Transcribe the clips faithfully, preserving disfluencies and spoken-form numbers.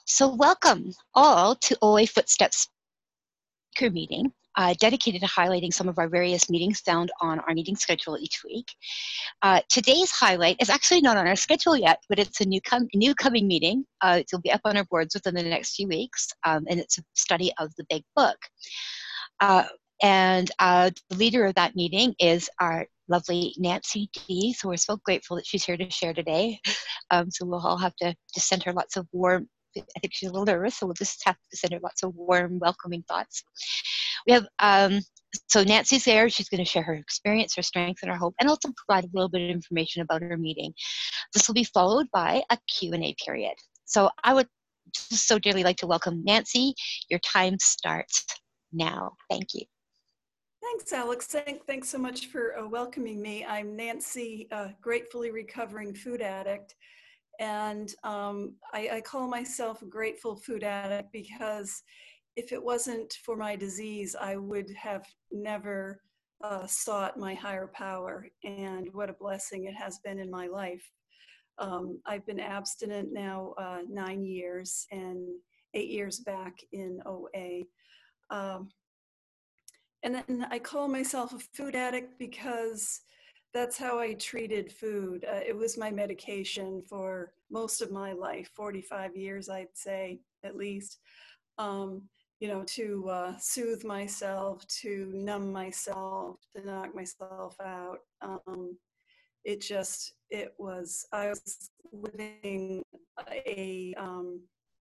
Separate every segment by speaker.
Speaker 1: So welcome all to O A Footsteps speaker meeting, uh, dedicated to highlighting some of our various meetings found on our meeting schedule each week. Uh, today's highlight is actually not on our schedule yet, but it's a new, com new coming meeting. Uh, it'll be up on our boards within the next few weeks, um, and it's a study of the Big Book. Uh, and uh, the leader of that meeting is our lovely Nancy D. So we're so grateful that she's here to share today. Um, so we'll all have to just send her lots of warm, I think she's a little nervous, so we'll just have to send her lots of warm, welcoming thoughts. We have, um, so Nancy's there. She's going to share her experience, her strength, and her hope, and also provide a little bit of information about her meeting. This will be followed by a Q and A period. So I would just so dearly like to welcome Nancy. Your time starts now. Thank you.
Speaker 2: Thanks, Alex. Thank, thanks so much for uh, welcoming me. I'm Nancy, a gratefully recovering food addict. And um, I, I call myself a grateful food addict because if it wasn't for my disease, I would have never uh, sought my higher power. And what a blessing it has been in my life. Um, I've been abstinent now uh, nine years and eight years back in O A. Um, And then I call myself a food addict because that's how I treated food. Uh, it was my medication for most of my life, forty-five years, I'd say, at least, um, you know, to uh, soothe myself, to numb myself, to knock myself out. Um, it just, it was, I was living a, um,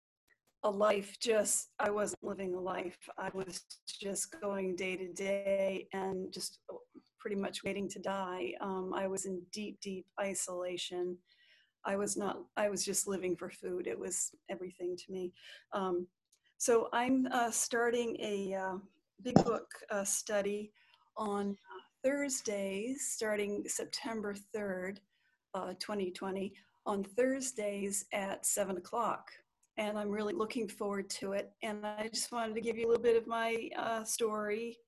Speaker 2: a life just, I wasn't living a life. I was just going day to day and just pretty much waiting to die. Um, I was in deep, deep isolation. I was not, I was just living for food. It was everything to me. Um, so I'm uh, starting a uh, big book uh, study on uh, Thursdays, starting September third, uh, twenty twenty, on Thursdays at seven o'clock. And I'm really looking forward to it. And I just wanted to give you a little bit of my uh, story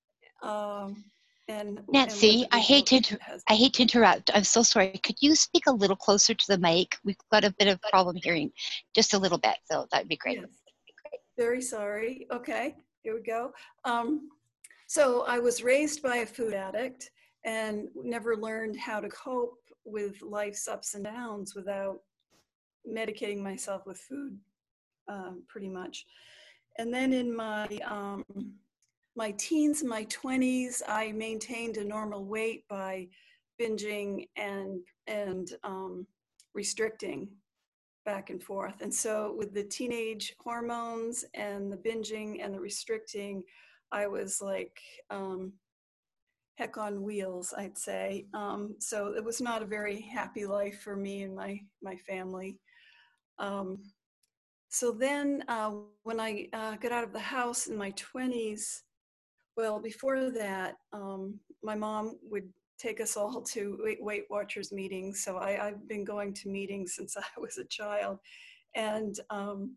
Speaker 2: um, and and what
Speaker 1: Nancy,
Speaker 2: the
Speaker 1: I
Speaker 2: big
Speaker 1: hate
Speaker 2: book
Speaker 1: to inter
Speaker 2: has.
Speaker 1: I hate to interrupt. I'm so sorry. Could you speak a little closer to the mic? We've got a bit of problem hearing, just a little bit. So that'd be great.
Speaker 2: Yes, very sorry. Okay, here we go. Um, so I was raised by a food addict and never learned how to cope with life's ups and downs without medicating myself with food, um, pretty much. And then in my um, my teens, my twenties, I maintained a normal weight by binging and and um, restricting back and forth. And so with the teenage hormones and the binging and the restricting, I was like um, heck on wheels, I'd say. Um, so it was not a very happy life for me and my my family. Um, so then uh, when I uh, got out of the house in my twenties, well, before that, um, my mom would take us all to Weight, Weight Watchers meetings. So I, I've been going to meetings since I was a child. And um,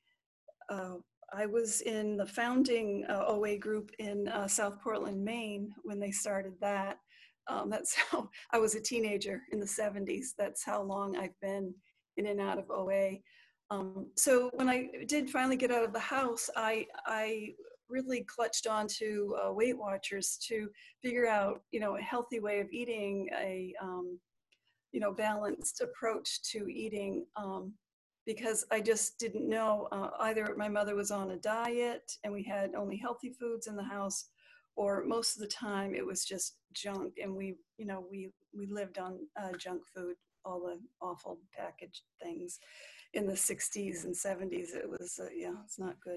Speaker 2: uh, I was in the founding uh, O A group in uh, South Portland, Maine, when they started that. Um, that's how I was a teenager in the seventies. That's how long I've been in and out of O A. Um, so when I did finally get out of the house, I, I really clutched onto uh, Weight Watchers to figure out, you know, a healthy way of eating, a, um, you know, balanced approach to eating. Um, because I just didn't know, uh, either my mother was on a diet and we had only healthy foods in the house, or most of the time it was just junk, and we, you know, we, we lived on uh, junk food, all the awful packaged things in the sixties and seventies. It was, uh, yeah, it's not good.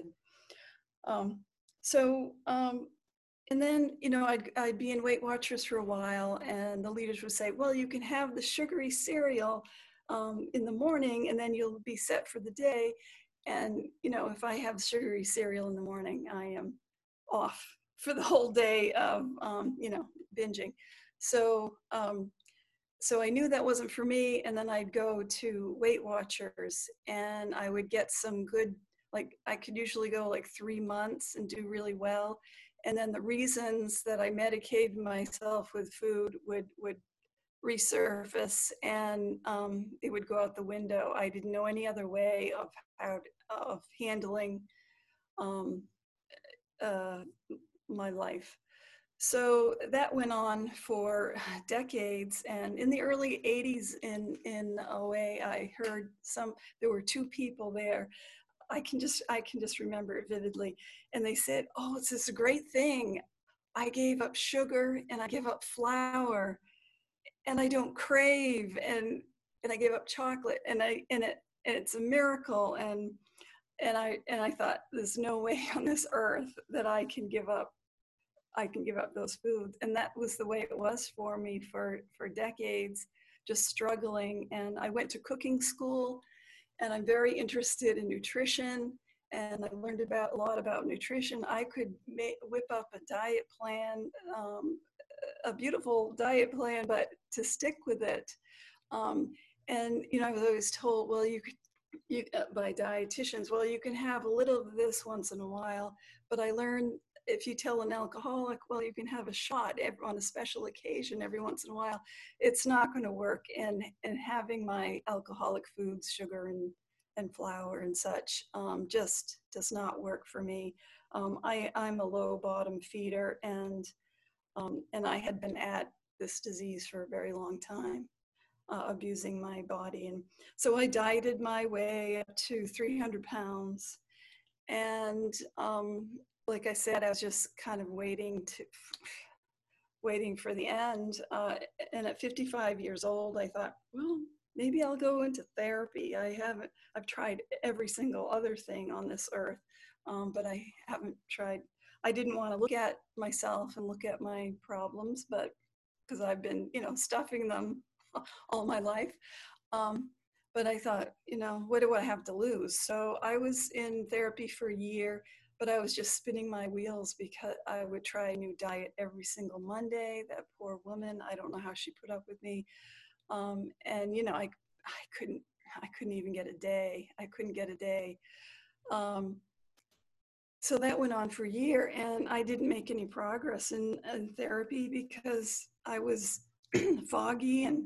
Speaker 2: Um, so, um, and then, you know, I'd, I'd be in Weight Watchers for a while, and the leaders would say, well, you can have the sugary cereal um, in the morning, and then you'll be set for the day. And, you know, if I have sugary cereal in the morning, I am off for the whole day of, um, you know, binging. So, um, so I knew that wasn't for me. And then I'd go to Weight Watchers and I would get some good, like I could usually go like three months and do really well. And then the reasons that I medicated myself with food would, would resurface, and um, it would go out the window. I didn't know any other way of how of handling um, uh, my life. So that went on for decades. And in the early eighties in, in O A, I heard some, there were two people there. I can just, I can just remember it vividly. And they said, oh, it's this great thing. I gave up sugar and I give up flour and I don't crave, and, and I gave up chocolate, and I, and it, and it's a miracle. And, and I, and I thought, there's no way on this earth that I can give up I can give up those foods. And that was the way it was for me for, for decades, just struggling. And I went to cooking school, and I'm very interested in nutrition. And I learned about a lot about nutrition. I could make, whip up a diet plan, um, a beautiful diet plan, but to stick with it. Um, and, you know, I was always told, well, you could, you, uh, by dietitians, well, you can have a little of this once in a while. But I learned, if you tell an alcoholic, well, you can have a shot every, on a special occasion every once in a while, it's not going to work. And, and having my alcoholic foods, sugar and, and flour and such, um, just does not work for me. Um, I, I'm a low bottom feeder, and, um, and I had been at this disease for a very long time, uh, abusing my body. And so I dieted my way up to three hundred pounds. And um, like I said, I was just kind of waiting to, waiting for the end. Uh, and at fifty-five years old, I thought, well, maybe I'll go into therapy. I haven't, I've tried every single other thing on this earth, um, but I haven't tried, I didn't want to look at myself and look at my problems, but because I've been, you know, stuffing them all my life. Um, but I thought, you know, what do I have to lose? So I was in therapy for a year, but I was just spinning my wheels because I would try a new diet every single Monday. That poor woman, I don't know how she put up with me. Um, and, you know, I, I couldn't, I couldn't even get a day. I couldn't get a day. Um, so that went on for a year, and I didn't make any progress in, in therapy because I was foggy and,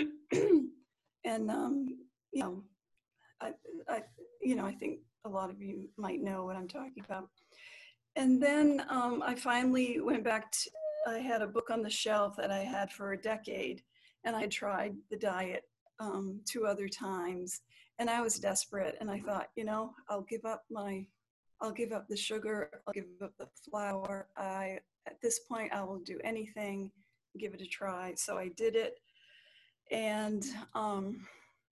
Speaker 2: and, um, you know, I, I, you know, I think a lot of you might know what I'm talking about. And then um, I finally went back to, I had a book on the shelf that I had for a decade, and I tried the diet um, two other times, and I was desperate. And I thought, you know, I'll give up my, I'll give up the sugar, I'll give up the flour. I, at this point, I will do anything, give it a try. So I did it. And um,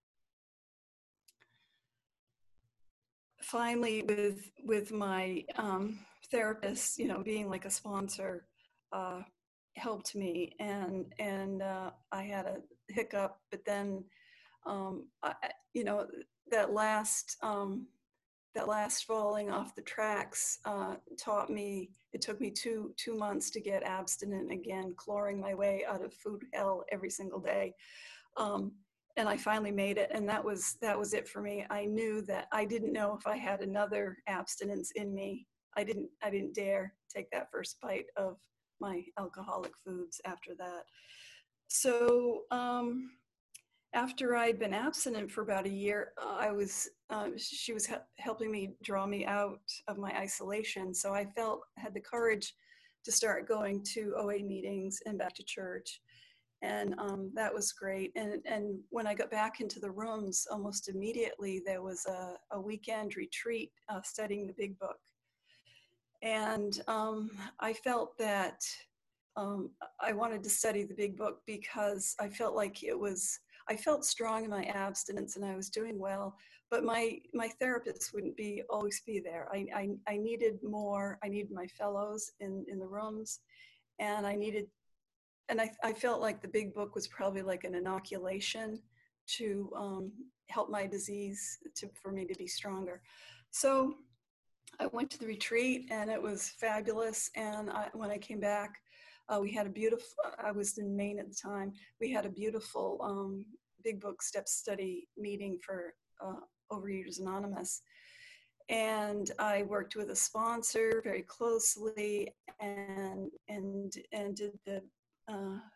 Speaker 2: finally, with with my um, therapist, you know, being like a sponsor, uh, helped me. And and uh, I had a hiccup, but then, um, I, you know, that last um, that last falling off the tracks uh, taught me. It took me two two months to get abstinent again, clawing my way out of food hell every single day. Um, and I finally made it, and that was that was it for me. I knew that I didn't know if I had another abstinence in me. I didn't I didn't dare take that first bite of my alcoholic foods after that. So um, after I'd been abstinent for about a year, uh, I was uh, she was he- helping me draw me out of my isolation. So I felt had the courage to start going to O A meetings and back to church. And um, that was great. And, and when I got back into the rooms, almost immediately, there was a, a weekend retreat uh, studying the Big Book. And um, I felt that um, I wanted to study the Big Book because I felt like it was, I felt strong in my abstinence and I was doing well, but my, my therapist wouldn't be always be there. I, I, I needed more, I needed my fellows in, in the rooms, and I needed And I, I felt like the Big Book was probably like an inoculation to um, help my disease, to, for me to be stronger. So I went to the retreat, and it was fabulous. And I, when I came back, uh, we had a beautiful, I was in Maine at the time, we had a beautiful um, Big Book step study meeting for uh, Overeaters Anonymous. And I worked with a sponsor very closely, and and and did the uh,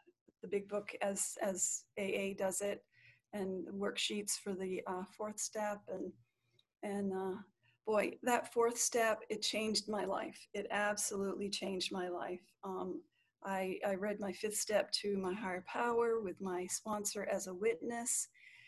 Speaker 2: the big book as, as A A does it, and worksheets for the uh, fourth step. And, and uh, boy, that fourth step, it changed my life. It absolutely changed my life. Um, I, I read my fifth step to my higher power with my sponsor as a witness.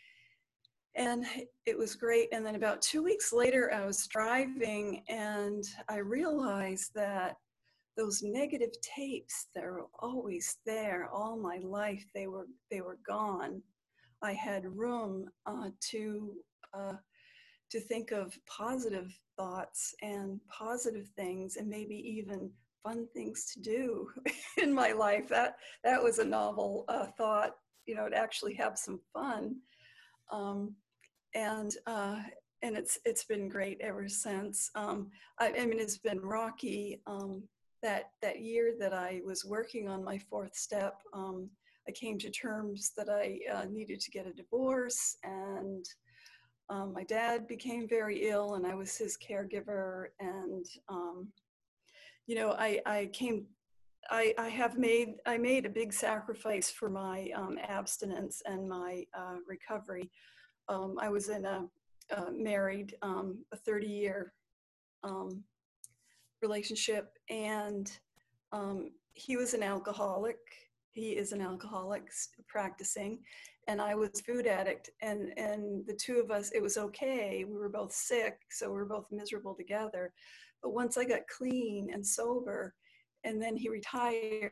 Speaker 2: And it was great. And then about two weeks later, I was driving and I realized that those negative tapes that were always there all my life, they were, they were gone. I had room uh, to, uh, to think of positive thoughts and positive things, and maybe even fun things to do in my life. That, that was a novel uh, thought, you know, to actually have some fun. Um, and uh, and it's it's been great ever since. Um, I, I mean, it's been rocky. Um, that that year that I was working on my fourth step, um, I came to terms that I uh, needed to get a divorce, and um, my dad became very ill, and I was his caregiver. And um, you know, I I came. I, I have made I made a big sacrifice for my um, abstinence and my uh, recovery. Um, I was in a uh, married um, a thirty year um, relationship, and um, he was an alcoholic. He is an alcoholic practicing, and I was food addict. And and the two of us, it was okay. We were both sick, so we were both miserable together. But once I got clean and sober, and then he retired,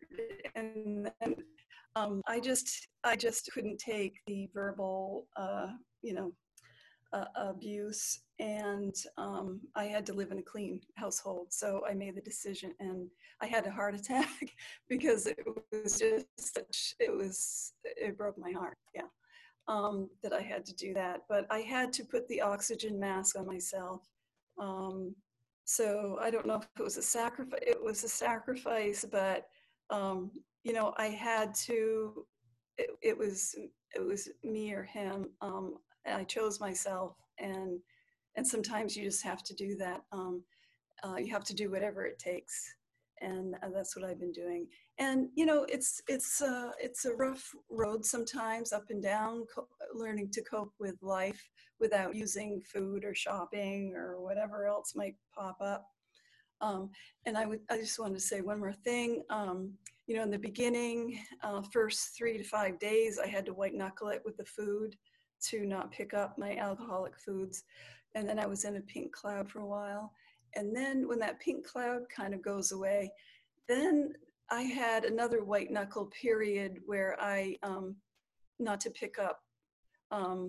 Speaker 2: and then um, I just I just couldn't take the verbal, uh, you know, uh, abuse, and um, I had to live in a clean household. So I made the decision, and I had a heart attack because it was just such, it was, it broke my heart, yeah, um, that I had to do that. But I had to put the oxygen mask on myself. Um, so I don't know if it was a sacrifice, it was a sacrifice, but um, you know, I had to, it, it was, it was me or him. Um, I chose myself, and and sometimes you just have to do that. Um, uh, you have to do whatever it takes, and uh, that's what I've been doing. And you know, it's it's uh, it's a rough road sometimes, up and down, co- learning to cope with life without using food or shopping or whatever else might pop up. Um, and I would I just wanted to say one more thing. Um, you know, in the beginning, uh, first three to five days, I had to white knuckle it with the food to not pick up my alcoholic foods. And then I was in a pink cloud for a while. And then when that pink cloud kind of goes away, then I had another white knuckle period where I, um, not to pick up, um,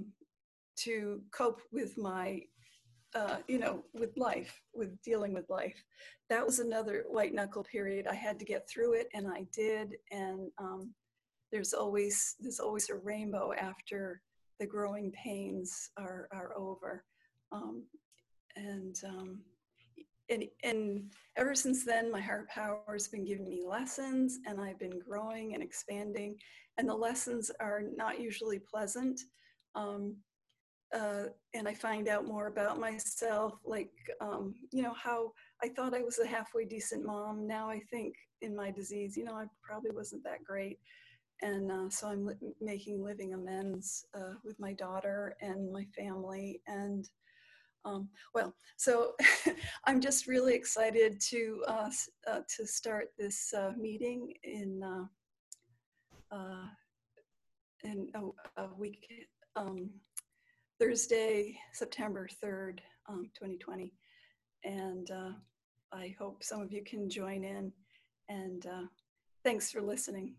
Speaker 2: to cope with my, uh, you know, with life, with dealing with life. That was another white knuckle period. I had to get through it, and I did. And um, there's always, there's always a rainbow after the growing pains are, are over. Um, and, um, and, and ever since then, my higher power has been giving me lessons, and I've been growing and expanding. And the lessons are not usually pleasant. Um, uh, and I find out more about myself, like, um, you know, how I thought I was a halfway decent mom. Now I think in my disease, you know, I probably wasn't that great. And uh, so I'm li making living amends uh, with my daughter and my family. And um, well, so I'm just really excited to uh, uh, to start this uh, meeting in uh, uh, in a, a week, um, Thursday, September third, um, twenty twenty. And uh, I hope some of you can join in. And uh, thanks for listening.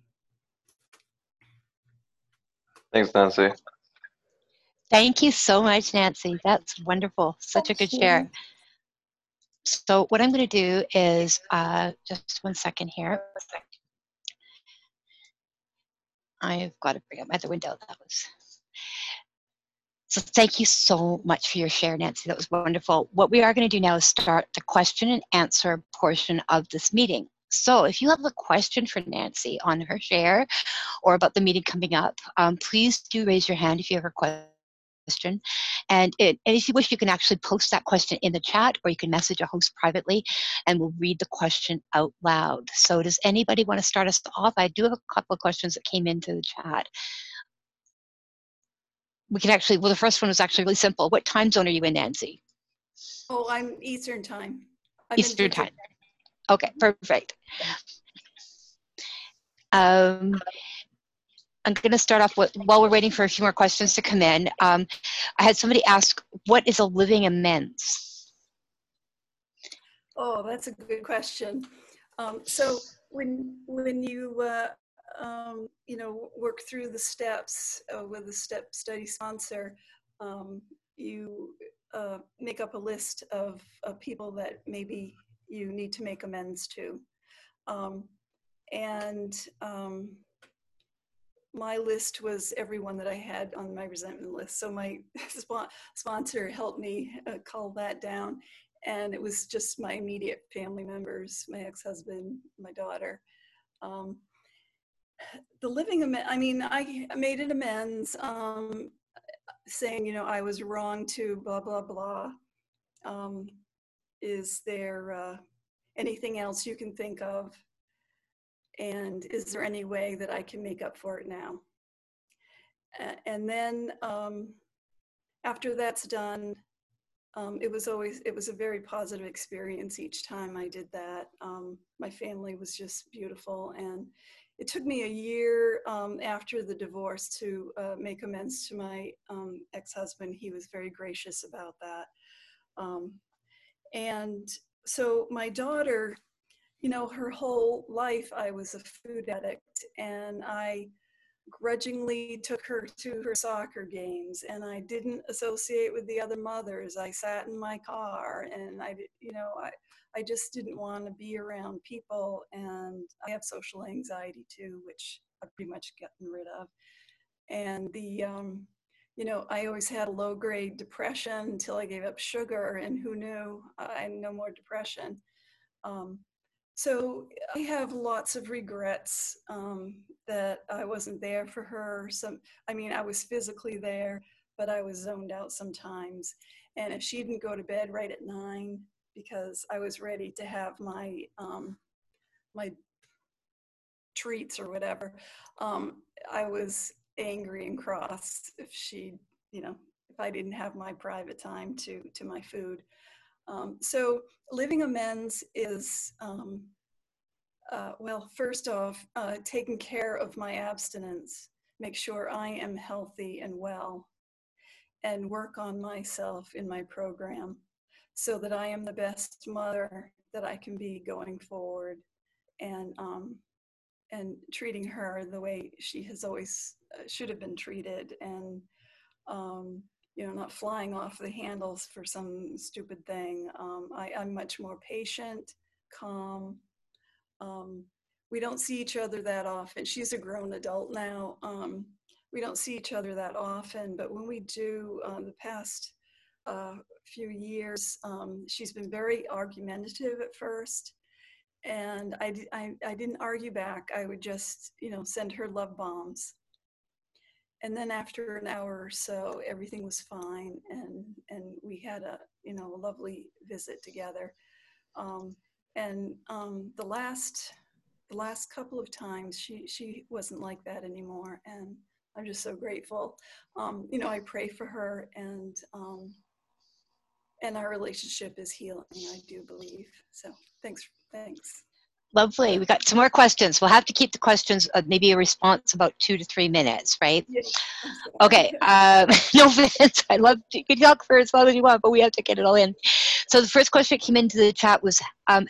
Speaker 3: Thanks, Nancy.
Speaker 1: Thank you so much, Nancy. That's wonderful. Such a good share. So what I'm going to do is, uh, just one second here. I've got to bring up my other window. That was. So thank you so much for your share, Nancy. That was wonderful. What we are going to do now is start the question and answer portion of this meeting. So if you have a question for Nancy on her share or about the meeting coming up, um, please do raise your hand if you have a question. question. And, it, and if you wish, you can actually post that question in the chat, or you can message a host privately, and we'll read the question out loud. So does anybody want to start us off? I do have a couple of questions that came into the chat. We can actually, well, the first one was actually really simple. What time zone are you in, Nancy?
Speaker 2: Oh, I'm Eastern time. I'm
Speaker 1: Eastern time. Okay, perfect. Um, I'm going to start off with, while we're waiting for a few more questions to come in, um, I had somebody ask, what is a living amends?
Speaker 2: Oh, that's a good question. Um, so when when you uh, um, you know work through the steps uh, with a step study sponsor, um, you uh, make up a list of, of people that maybe you need to make amends to, um, and um, my list was everyone that I had on my resentment list. So my sp- sponsor helped me uh, cull that down. And it was just my immediate family members, my ex-husband, my daughter. Um, the living, am- I mean, I made an amends um, saying, you know, I was wrong to blah, blah, blah. Um, is there uh, anything else you can think of? And is there any way that I can make up for it now? And then um, after that's done, um, it was always, it was a very positive experience each time I did that. Um, my family was just beautiful. And it took me a year um, after the divorce to uh, make amends to my um, ex-husband. He was very gracious about that. Um, and so my daughter, you know, her whole life I was a food addict, and I grudgingly took her to her soccer games, and I didn't associate with the other mothers. I sat in my car, and I, you know, I, I just didn't want to be around people. And I have social anxiety too, which I've pretty much gotten rid of. And the, um, you know, I always had a low grade depression until I gave up sugar, and who knew, I had no more depression. Um, So I have lots of regrets um, that I wasn't there for her. Some, I mean, I was physically there, but I was zoned out sometimes. And if she didn't go to bed right at nine because I was ready to have my um, my treats or whatever, um, I was angry and cross if she, you know, if I didn't have my private time to to my food. Um, so living amends is. Um, Uh, well, first off, uh, taking care of my abstinence, make sure I am healthy and well, and work on myself in my program so that I am the best mother that I can be going forward, and um, and treating her the way she has always uh, should have been treated, and um, you know, not flying off the handles for some stupid thing. Um, I, I'm much more patient, calm. Um, we don't see each other that often. She's a grown adult now. Um, we don't see each other that often, but when we do, uh, the past uh, few years, um, she's been very argumentative at first. And I, I, I didn't argue back. I would just, you know, send her love bombs. And then after an hour or so, everything was fine. And, and we had a, you know, a lovely visit together. Um, and um, the last, the last couple of times, she she wasn't like that anymore, and I'm just so grateful. Um, you know, I pray for her, and um, and our relationship is healing. I do believe. So thanks, thanks.
Speaker 1: Lovely. We got some more questions. We'll have to keep the questions, uh, maybe a response about two to three minutes, right?
Speaker 2: Yeah,
Speaker 1: okay. Um, no offense. I love you can talk for as long as you want, but we have to get it all in. So the first question that came into the chat was, um,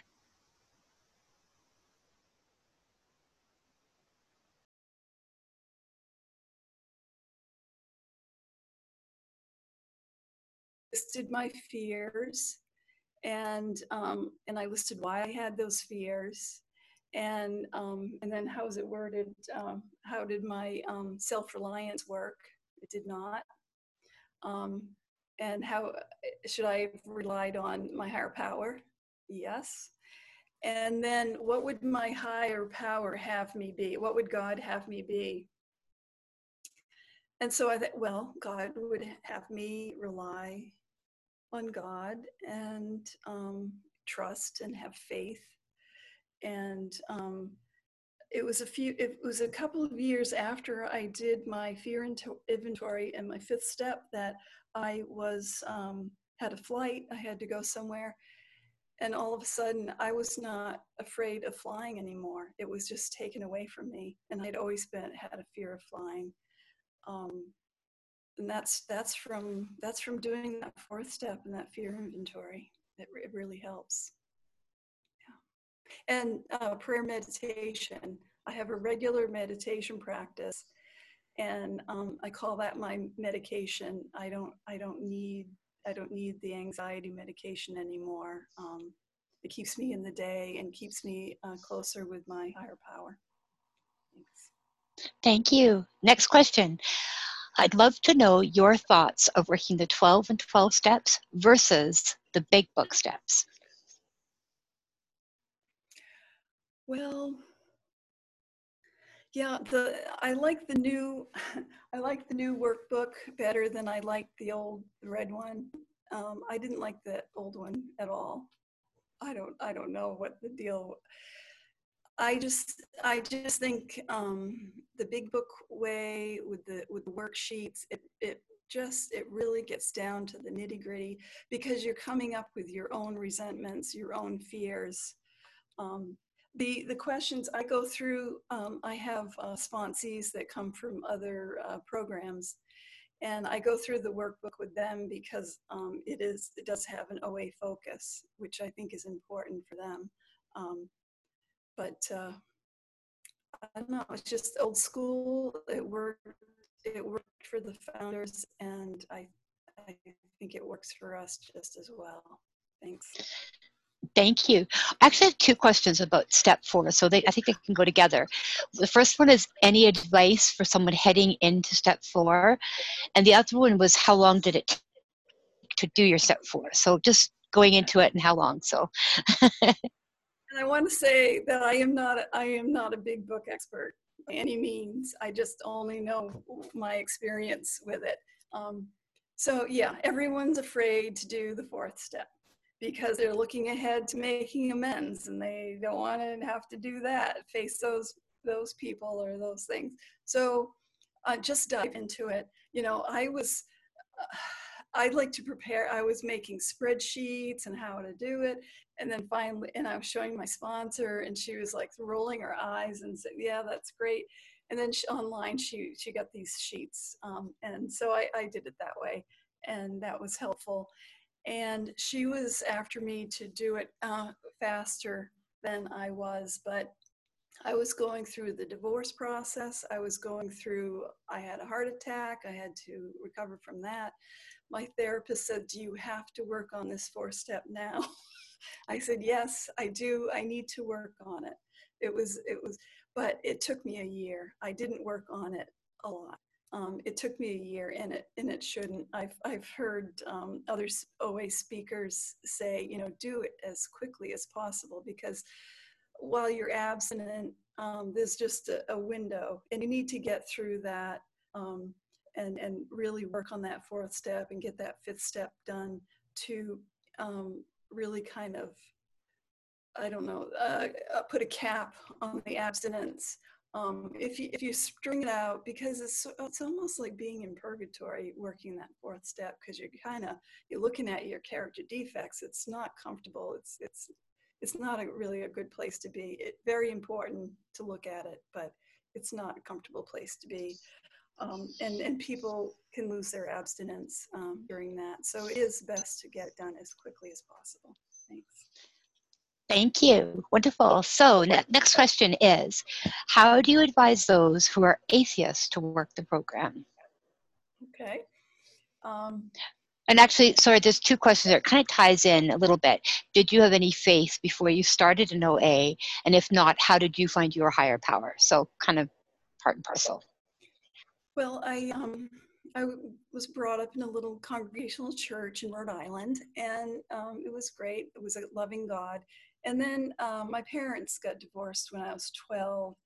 Speaker 2: listed my fears, and um, and I listed why I had those fears, and um, and then how is it worded? Um, how did my um, self-reliance work? It did not. Um, and how should I have relied on my higher power? Yes. And then what would my higher power have me be? What would God have me be? and so I thought, well, God would have me rely on God and um, trust and have faith. And um, it was a few, it was a couple of years after I did my fear inventory and my fifth step that I was, um, had a flight, I had to go somewhere. And all of a sudden I was not afraid of flying anymore. It was just taken away from me. And I'd always been, had a fear of flying. Um, and that's, that's from, that's from doing that fourth step and that fear inventory. It, it really helps. And uh, prayer meditation. I have a regular meditation practice, and um, I call that my medication. I don't, I don't need, I don't need the anxiety medication anymore. Um, it keeps me in the day and keeps me uh, closer with my higher power. Thanks.
Speaker 1: Thank you. Next question. I'd love to know your thoughts of working the twelve and twelve steps versus the big book steps.
Speaker 2: Well, yeah, the I like the new I like the new workbook better than I like the old red one. Um, I didn't like the old one at all. I don't I don't know what the deal. I just I just think um, the big book way with the with the worksheets, it it just it really gets down to the nitty gritty because you're coming up with your own resentments, your own fears. Um, the the questions I go through, um, I have uh, sponsees that come from other uh, programs, and I go through the workbook with them because um, it is it does have an O A focus, which I think is important for them. Um, but uh, I don't know, it's just old school. It worked. It worked for the founders, and I I think it works for us just as well. Thanks.
Speaker 1: Thank you. I actually have two questions about step four, so they, I think they can go together. The first one is any advice for someone heading into step four, and the other one was how long did it take to do your step four? So just going into it and how long. So.
Speaker 2: And I want to say that I am not a, I am not a big book expert by any means. I just only know my experience with it. Um, so yeah, everyone's afraid to do the fourth step because they're looking ahead to making amends, and they don't want to have to do that, face those those people or those things. So uh, just dive into it. You know, I was. Uh, I'd like to prepare. I was making spreadsheets and how to do it. And then finally, and I was showing my sponsor, and she was like rolling her eyes and said, yeah, that's great. And then she, online, she, she got these sheets. Um, and so I, I did it that way. And that was helpful. And she was after me to do it uh, faster than I was, but I was going through the divorce process. I was going through, I had a heart attack. I had to recover from that. My therapist said, do you have to work on this four step now? I said, yes, I do. I need to work on it. It was, it was, but it took me a year. I didn't work on it a lot. Um, it took me a year, and it and it shouldn't. I've I've heard um, other O A speakers say, you know, do it as quickly as possible, because while you're abstinent, um, there's just a, a window, and you need to get through that. Um, and, and really work on that fourth step and get that fifth step done to um, really kind of, I don't know, uh, put a cap on the abstinence. Um, if you if you string it out, because it's it's almost like being in purgatory working that fourth step, because you're kind of you're looking at your character defects. It's not comfortable. It's it's it's not a, really a good place to be. It's very important to look at it, but it's not a comfortable place to be. Um, and, and people can lose their abstinence um, during that. So it is best to get it done as quickly as possible. Thanks.
Speaker 1: Thank you. Wonderful. So ne- next question is, how do you advise those who are atheists to work the program?
Speaker 2: Okay. Um,
Speaker 1: and actually, sorry, there's two questions there. It kind of ties in a little bit. Did you have any faith before you started in O A? And if not, how did you find your higher power? So kind of part and parcel.
Speaker 2: Well, I um, I was brought up in a little congregational church in Rhode Island, and um, it was great. It was a loving God. And then um, my parents got divorced when I was twelve,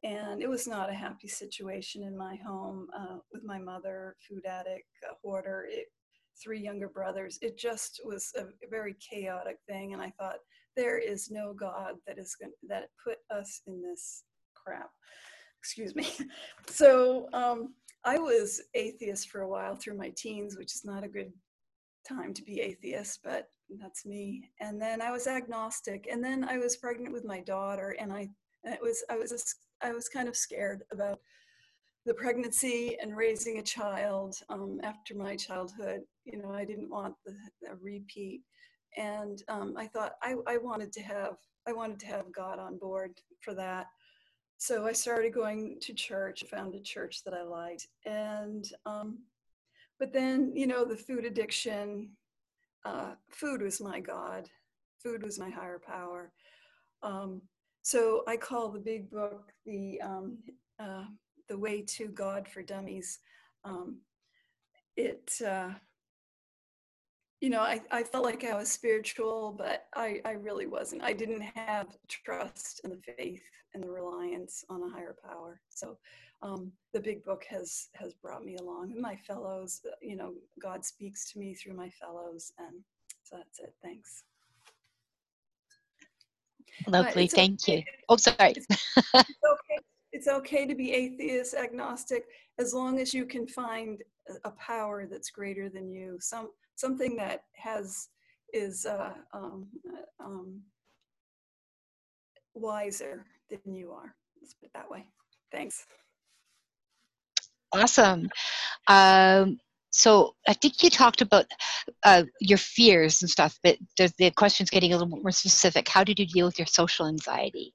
Speaker 2: And it was not a happy situation in my home uh, with my mother, food addict, a hoarder, it, three younger brothers. It just was a very chaotic thing. And I thought, there is no God that is going that put us in this crap. Excuse me. So um, I was atheist for a while through my teens, which is not a good time to be atheist, but that's me. And then I was agnostic. And then I was pregnant with my daughter, and I and it was I was a, I was kind of scared about the pregnancy and raising a child um, after my childhood. You know, I didn't want the, the repeat, and um, I thought I, I wanted to have I wanted to have God on board for that. So I started going to church, found a church that I liked, and um, but then you know the food addiction. Uh, food was my God. Food was my higher power. Um, so I call the big book the um, uh, the Way to God for Dummies. Um, it, uh, you know, I, I felt like I was spiritual, but I, I really wasn't. I didn't have trust and the faith and the reliance on a higher power. So um, the big book has has brought me along. And my fellows, you know, God speaks to me through my fellows, and so that's it. Thanks.
Speaker 1: Lovely, thank you. Oh, sorry.
Speaker 2: It's, it's okay. It's okay to be atheist, agnostic, as long as you can find a power that's greater than you, some something that has is uh, um, um, wiser than you are. Let's put it that way. Thanks.
Speaker 1: Awesome. Um, so I think you talked about uh, your fears and stuff, but the, the question's getting a little bit more specific. How did you deal with your social anxiety?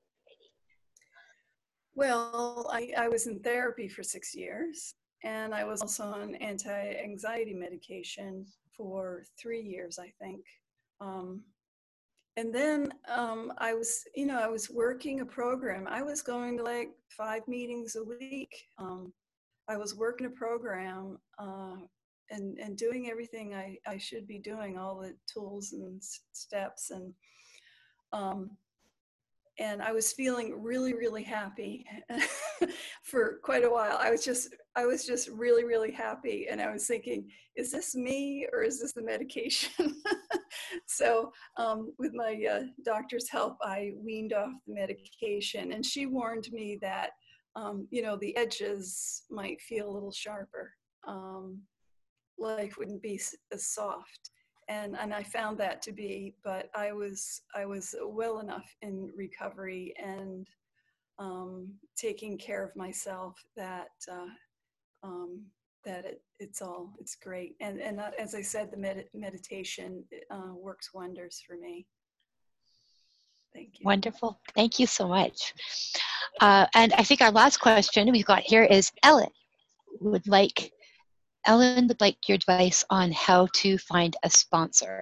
Speaker 2: Well, I, I was in therapy for six years, and I was also on anti-anxiety medication for three years, I think. Um, and then um, I was, you know, I was working a program. I was going to like five meetings a week. Um, I was working a program uh, and, and doing everything I, I should be doing, all the tools and steps. And um, and I was feeling really, really happy for quite a while. I was just, I was just really, really happy. And I was thinking, is this me or is this the medication? So um, with my uh, doctor's help, I weaned off the medication, and she warned me that, um, you know, the edges might feel a little sharper. Um, life wouldn't be as soft. And, and I found that to be, but I was I was well enough in recovery and um, taking care of myself that uh, um, that it, it's all it's great. And and as I said, the med meditation uh, works wonders for me. Thank you.
Speaker 1: Wonderful. Thank you so much. Uh, and I think our last question we've got here is Ellen would like Ellen would like your advice on how to find a sponsor.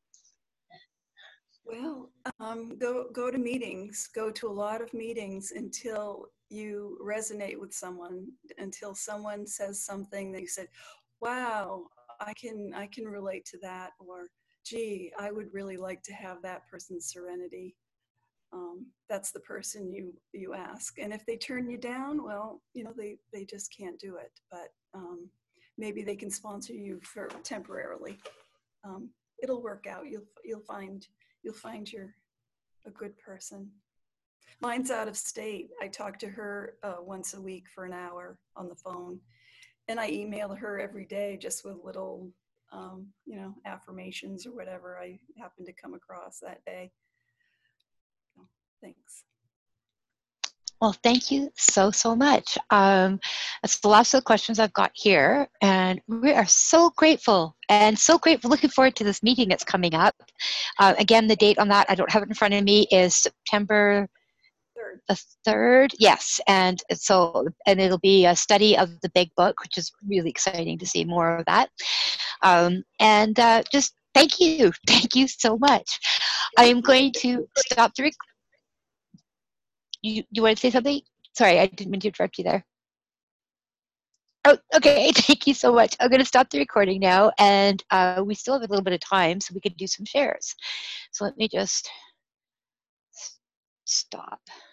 Speaker 2: Well, um, go go to meetings. Go to a lot of meetings until you resonate with someone. Until someone says something that you said, "Wow, I can I can relate to that," or "Gee, I would really like to have that person's serenity." Um, that's the person you you ask. And if they turn you down, well, you know they they just can't do it. But um, maybe they can sponsor you for temporarily. Um, it'll work out. You'll you'll find. You'll find you're a good person. Mine's out of state. I talk to her uh, once a week for an hour on the phone, and I email her every day just with little, um, you know, affirmations or whatever I happen to come across that day. So, thanks.
Speaker 1: Well, thank you so, so much. Um, that's the last of the questions I've got here, and we are so grateful and so grateful, looking forward to this meeting that's coming up. Uh, again, the date on that, I don't have it in front of me, is September
Speaker 2: Third.
Speaker 1: the third. Yes, and so, and it'll be a study of the big book, which is really exciting to see more of that. Um, and uh, just thank you. Thank you so much. I am going to stop the recording. You, you want to say something? Sorry, I didn't mean to interrupt you there. Oh, okay. Thank you so much. I'm going to stop the recording now, and uh, we still have a little bit of time, so we could do some shares. So let me just stop.